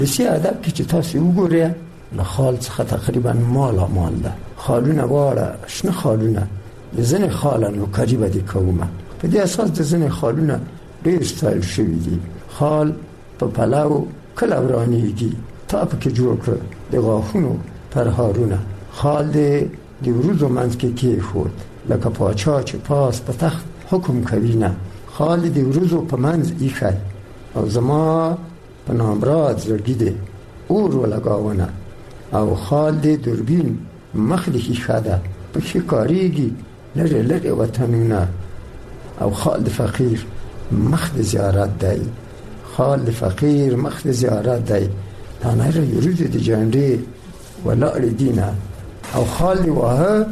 دسی ادب کې چې تاسو وګورئ له خال څخه تقریبا مال ده. خالونه واړه شنه خالونه د ځنې خالانو قریبه دي کومه. په دې اساس د ځنې خالونه ډېر ستایل شوي دي. خال په پلاو کله ورانېږي تا پکې جوړ کړ د غاښونو پرهارونه. خال د وروځو منځ کې کېښود لکه پاچا چې پاس په تخت حکم کوي نه. خال د وروځو په منځ ایښی او زما په نامراد زړګي دی اور ولګاونه. او خال د دوربین مخ د ښیښه ده پکې کارېږي لرې لرې وطنونه. او خال د فقیر مخ د زیارت دی. خال د فقیر مخ د زیارت دی. دا نهره وروځې د جنډې ولاړې دي نه. او خال دی واهه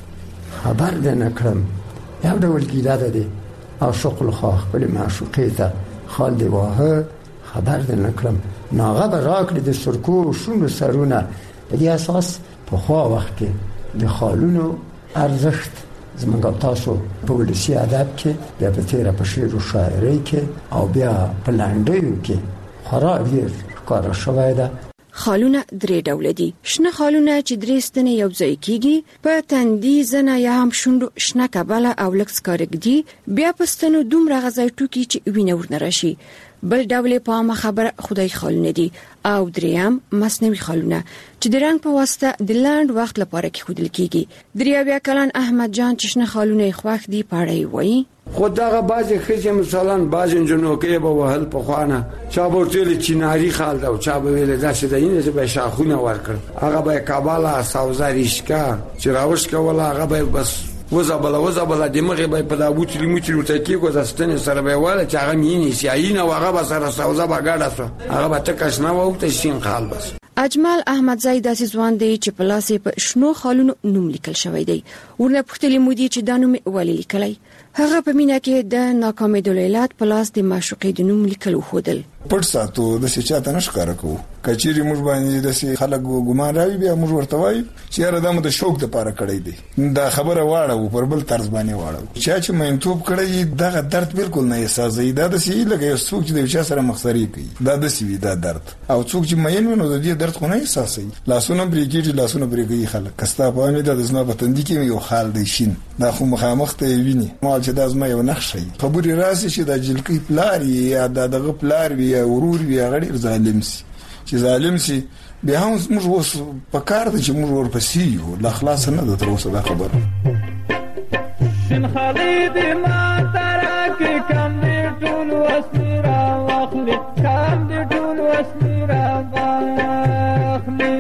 خبر ده نکړم یو ډول ګیله ده دی عاشق الخوا خپل معشوقې ته خال دی واهه خبر ده نکړم ناغه به راکړي د سرکو شونډو سرونه. په دې اساس په خوا وخت کې د خالونو ارزښت زمونږ او تاسو په ولسي ادب کې بیا په تیره په شعر و شاعرۍ کې او بیا په لنډیو کې خورا ډېر ښکاره شوی ده. خالونه درې ډوله دي. شنه خالونه چې درې ستنې یو ځای کیږي په تندي زنه یا هم شونډو شنه کبله او لږ سکارګدي. بیا په ستنو دومره غځای ټوکي چې وینه ورنه راشي. بل ډول په عامه خبره خدای خالونه دي. او دریم مصنوعي خالونه چې د رنګ په واسطه د لاند وخت لپاره کې خودل کیږي. دریاویا کلن احمد جان چې شنه خالونه خوښ دي پاړی وایي. خود دغه بعضی خځې مثلا بعضی جنو کې به وهل په خوانه چا ورته چیناری خال دا او چا به ویل دا چې دینه به شاخونه ورکړ. هغه به کاباله ساوزاریشکا چې راوښ کوله هغه به بس وزبله دماغه به په دابو چې موچې ورته کې ګوزستنه سره به واله چې هغه مینې سیاینه هغه به سره ساوزه باګاډه سو هغه به تکش نه وو ته شین خال بس. اجمل احمد زید داسې ځوان دی چې په لاس په شنو خالونو نوم لیکل شوی دی. ورنه پختلی مودي چې دا نوم ولې لیکلی. هغه په مینا کې د ناکامې دلیلات په لاس د معشوقې د نوم لیکل وخودل. پټ ساتو د چاته نشکاره کو کچيري موږ باندې د خلک ګمان راوي بیا موږ ورته وایي چې یاره دا د شوق د پاره کړی دی. دا خبره واړه پر بل طرز باندې واړه چې مینتوب کړی دغه درد بالکل نه احساسي. دا د سی لکه یو څوک چې د چا سره مخسري کوي دا د سی دا درد او څوک چې مین ونه د دې درد خو نه احساسي. لاسونه بریګي لاسونه بریګي خلک کستا په امید د زما په تندې کې یو حال دی شین دا خو مخامخ ته ویني مال چې دا زما یو نقشي خبري راسي چې د جلکی پلاری یا دغه پلار وی ورور وی غړي ظالم سي چې ظالم سي بیا هم موږ اوس په کار دي چې موږ ورپسې یو لا خلاص نه ده تر اوسه دا خبره. شین خالد ما ترک کم دی ټول وسیرا واخلي کم دی ټول وسیرا واخلي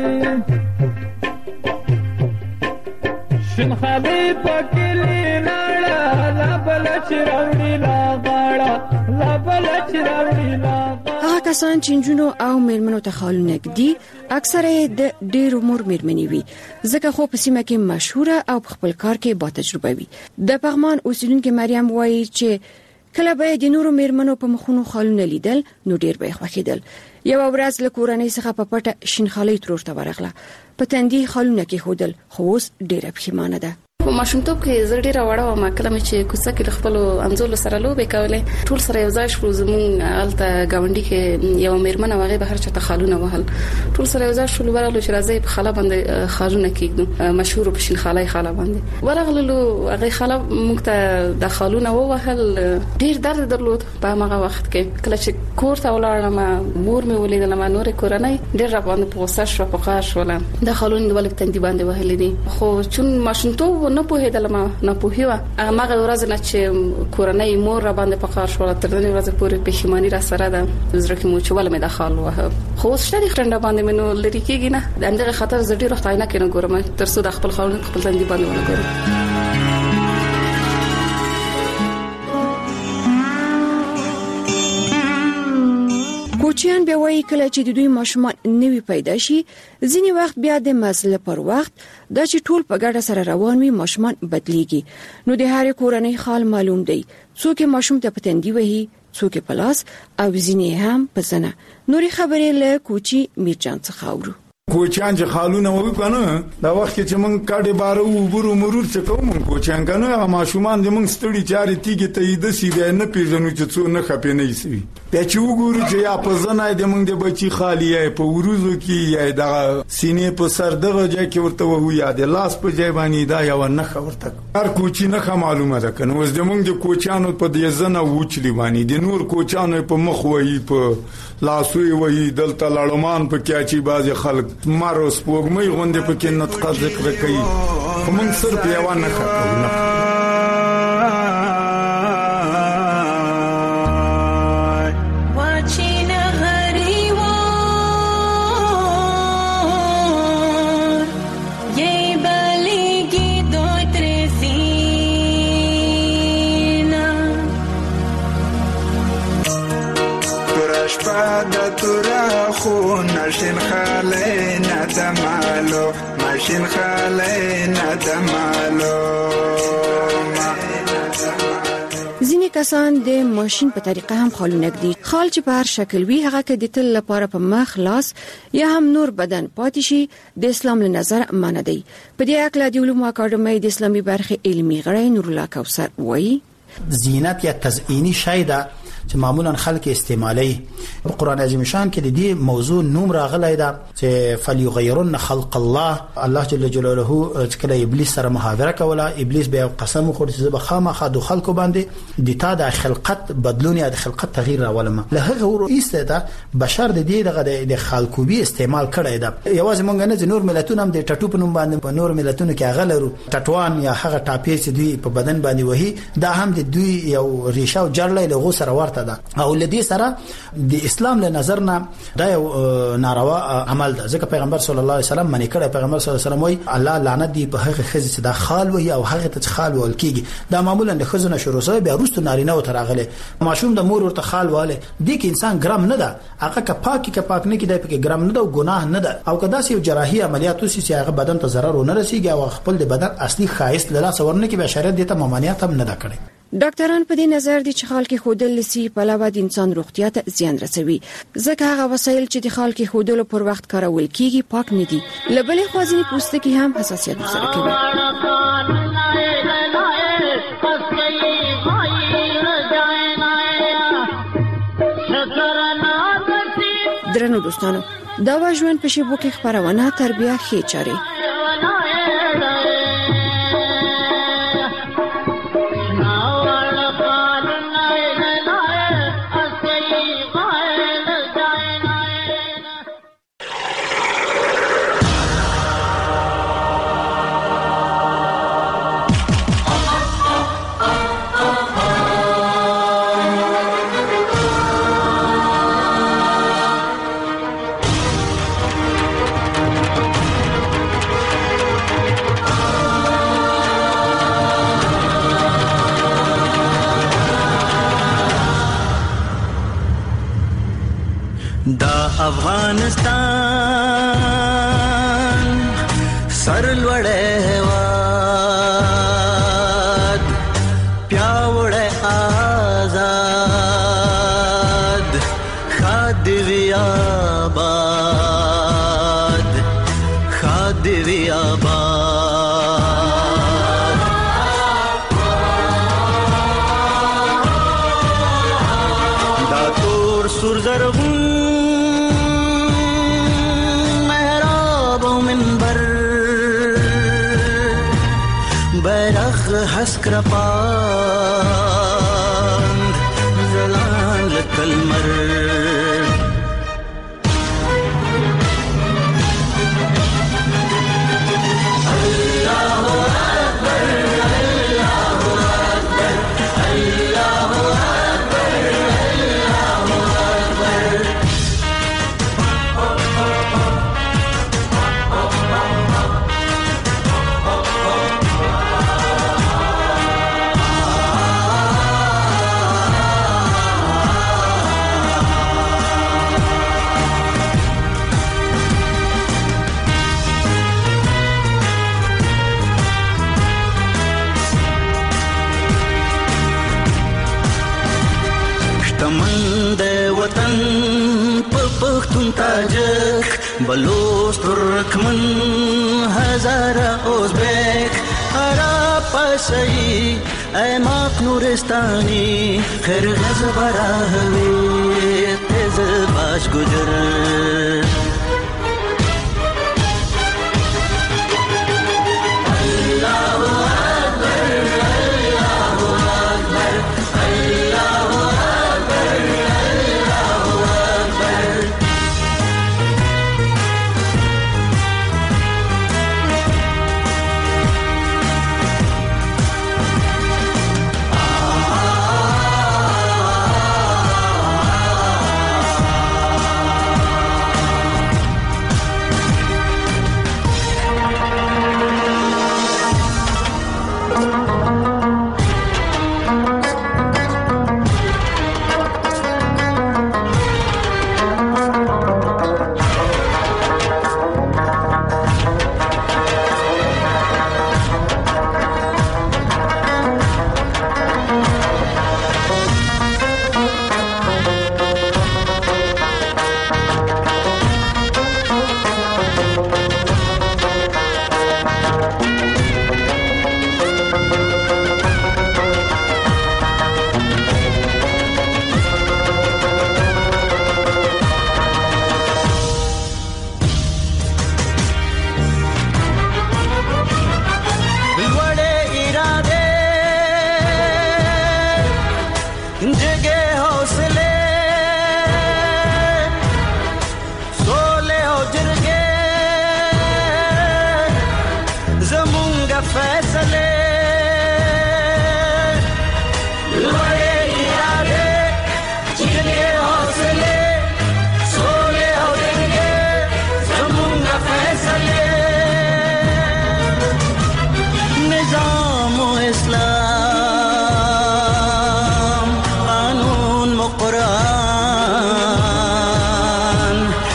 شین خالد پکلی لاړه لا بل چروړي لا غاړه لا بل چروړي لا. هغه کسان چې جنونو او میرمنو ته خالونه دي اکثره د ډېر عمر میرمنې وي ځکه خو په سیمه کې مشهوره او په خپل کار کې با تجربه وي. د پغمان اوسیدونکو مریم وایي چې کله به د نورو میرمنو په مخونو خالونه لیدل نو ډېر به خوښیدل. یو ورځ له کورنۍ څخه په پټه شین خالي ترورته ورغله په تندي خالونه کې خودل خو اوس ډېر پښیمانه ده. په ماشومتوب کې زه ډیره وړه وم کله چې کوڅه کې خپل انځور سره لوبې کولې ټول سره یو ځای شو زمون الته گاونډي کې یو میرمن واغې به هر چاته خالونه وهل ټول سره یو ځای شو ورغلو چې راځي په خاله باندې خالونه کېږو مشهور په شین خالای خاله باندې ورغلو هغه خاله موږ ته د خالونه ووهل ډیر درد درلود په هغه وخت کې کله چې کور ته ولاړم مور مې ولیدل ما نور کورنۍ ډیر را باندې پوسه شو په خاص ولا د خالونه ولې تندې باندې وهل دي خو چون ماشومتوب نه پوهېدل ما نه پوهیوا هغه ورځ نه چې کورنۍ مور را باندې پکار شو تر دې ورځې پورې پښیمانی را سره ده زړه کې مو چول مې داخل وه خو شته خرنده باندې منو لری کېږي نه دغه خطر زړه روغ تاینه کې نه ګورم تر څو د خپل خاون خپل ځندې باندې ونه ګورم. کوچیان به وایي کله چې د دوی ماشومان نوي پیدا شي ځینی وخت بیا د مسله پر وخت دا چې ټول په ګډه سره روان وي ماشومان بدليږي نو د هر کورنۍ حال معلوم دی څوک ماشوم ته پتندي وهي څوک په لاس او ځینی هم په سنه نوري خبرې له کوچی میرجان څخه اورو. کوچیان چې خالونه وې کنه دا وخت چې مونږ کاډي بارو وبرو مرور څه کوم کوچیان کنه ماشومان د مونږ ستړي چاري تیګه ته د سی به نه پیژنو چې څو نه خپې نه سي بیا چې وګورو چې یا په زنه د موږ د بچی خالی یا په وروزو کې یا د سینې په سر دغه ځای کې ورته وو یا د لاس په ځای باندې دا یو نه خبرته هر کوچی نه معلومه ده کنه اوس د موږ د کوچانو په دې زنه وچلی باندې د نور کوچانو په مخ وایي په لاسوي وایي دلته لړمان په کې چې باز خلک مارو سپوږمۍ غونډه په کې نطقه ذکر کوي موږ صرف یو نه کوو ماشین خاله ندمالو ماشین خاله ندمالو ځینې کسان د ماشين په طریقه هم خالونه ږدي خال چې په هر شکل وي هغه کې د تل لپاره په مخ لاس یا هم نور بدن پاتې شي د اسلام له نظر منع دی په دې اړه د علومو اکاډمۍ د اسلامي برخې علمي غړی نور الله کوثر وایي زینت یا تزئینی شی ده چې معمولا خلک استعمالي په قران عظیم شان کې د دې موضوع نوم راغلی ده چې فليغيرن خلق الله جل جلاله چې کله ابلیس سره محاوره کوله ابلیس به قسم خور چې به خامخا د خلکو باندې د تا د خلقت بدلون یا د خلقت تغییر راولم له هغه ورئیسته ده بشر د دې د خلقوبي استعمال کړی ده یوازې مونږ نه نور ملتونه هم د ټټو په نوم باندې په نور ملتونو کې هغه لرو ټټوان یا هغه ټاپې چې دوی په بدن باندې وهي دا هم د دوی یو ریشه او جړلې له غو سره ورته ده او لدی سره د اسلام له نظر نه دا یو ناروا عمل ده ځکه پیغمبر صلی الله علیه وسلم منی کړه پیغمبر صلی الله علیه وسلم وای الله لعنت دی په هغه خزه چې دا خال وي او هغه ته خال ول کیږي دا معمولا د خزونه شروع سوی بیا وروسته نارینه او تراغله ماشوم د مور ورته خال واله دي کې انسان ګرام نه ده هغه که پاک نه کیدای په ګرام نه ده او ګناه نه ده او کدا سی جراحي عملیات وسی چې هغه بدن ته ضرر ونه رسیږي او خپل د بدن اصلي خایست له لاس ورنه کې به شریعت دته ممانعت هم نه ده کړی ډاکټران په دې نظر دي چې خال کې خودل لسی په علاوه د انسان روغتیا ته زیان رسوي ځکه هغه وسایل چې د خال کې خودلو پر وخت کارول کیږي پاک نه دي لبلې خوازنی پوستکي هم حساسیت سره کوي درنو دوستانو دا واژوند په شیبو کې خبرونه تربیه خې چاري افغانستان سر لوړې هواد پیاوړې آزاد خادوی آباد خادوی آباد دا تور سور زرغون حسکر پاند زلان لکلمر تاجک بلوچ ترکمن هزاره ازبک عرب پشهی ای ماک نورستانی خیر غز براهوی تیز باش گجر